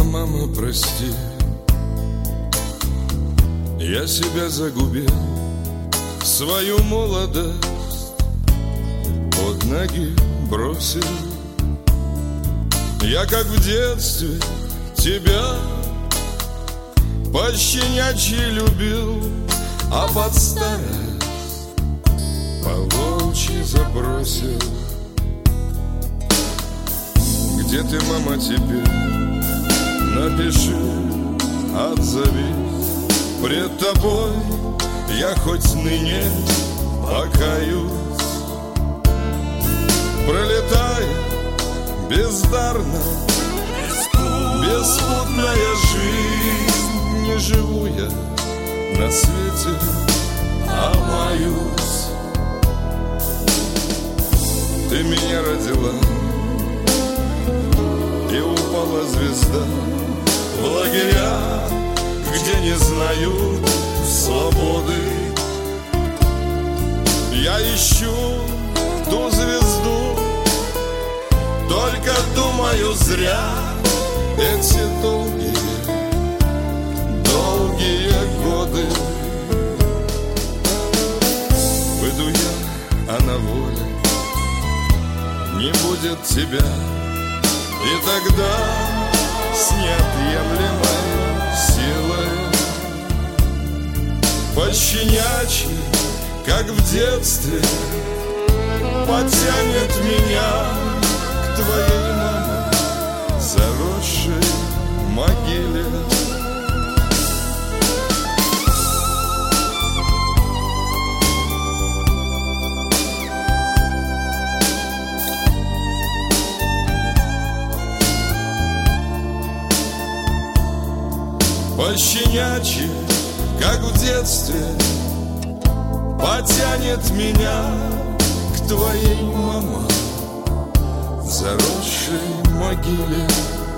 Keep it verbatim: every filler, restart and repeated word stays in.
мама, прости, я себя загубил, свою молодость под ноги бросил. Я, как в детстве, тебя пощенячьи любил, а под старость по-волчьи забросил. Где ты, мама, теперь? Напиши, отзовись. Пред тобой я хоть ныне покаюсь. Пролетая бездарно, беспутная жизнь, не живу я на свете, а маюсь. Ты меня родила, и упала звезда в лагеря, где не знают свободы. Я ищу ту звезду, только думаю зря. Эти долгие, долгие годы. Выйду я, а на воле не будет тебя. И тогда с неотъемлемой силой пощенячьи, как в детстве, потянет меня к твоей, мама, заросшей могиле. Пощенячьи, как в детстве, потянет меня к твоей, мама, заросшей могиле.